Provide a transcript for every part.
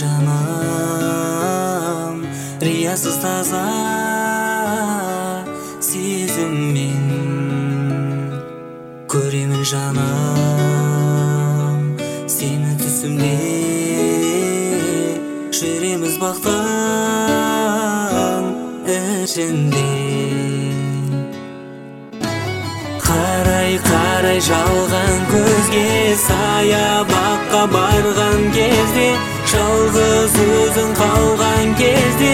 жаным, риясыз таза сезіммен көремін жаным, сені түсімде жүреміз бақтың ішінде. Қарай жалған көзге, саябаққа барған кезде, жалғыз өзің қалған кезде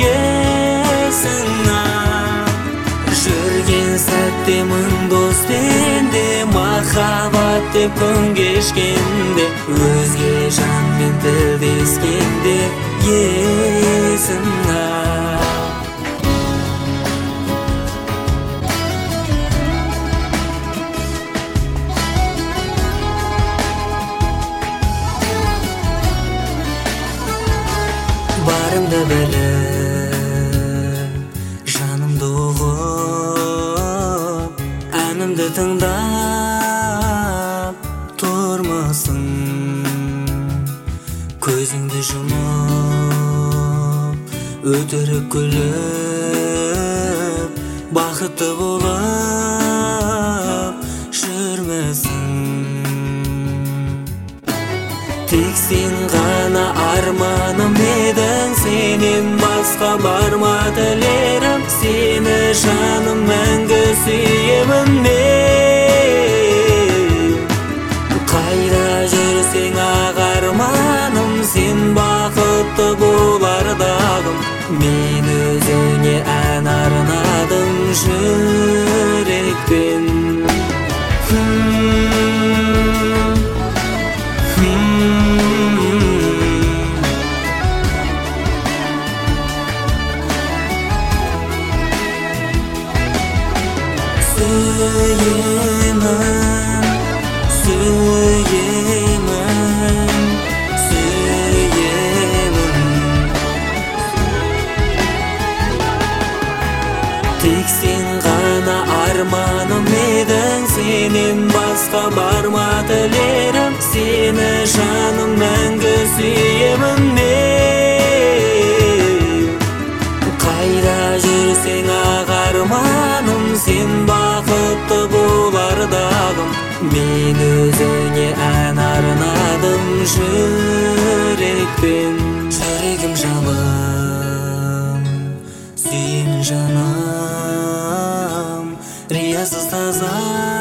есіңа жүрген сәтте мың доспен де махаббат деп күн кешкенде, өзге жанмен тілдескенде есіңа. Барымды біліп, жанымды ұғып, әнімді тыңдап тұрмысың, көзіңді жұмып, өтірік күліп, бақытты болып жүрмісің. Тек сен ғана арманым едің, сенен басқа бар ма тілерім, сені жаным мәңгі сүйемін мен. Қайда жүрсең ақ арманым, сен бақытты болардағым, мен өзіңе ән арнадым жүрекпен. Сүйемін. Тек сен ғана арманым едің, сенен басқа бар ма тілерім, сені жаным мәңгі сүйемін мен. Қайда жүрсең ақ арманым, сен бақытты болардағым, мен өзіңе ән арнадым жүрекпен. Жүрегім жалын, сүйемін жаным, риясыз таза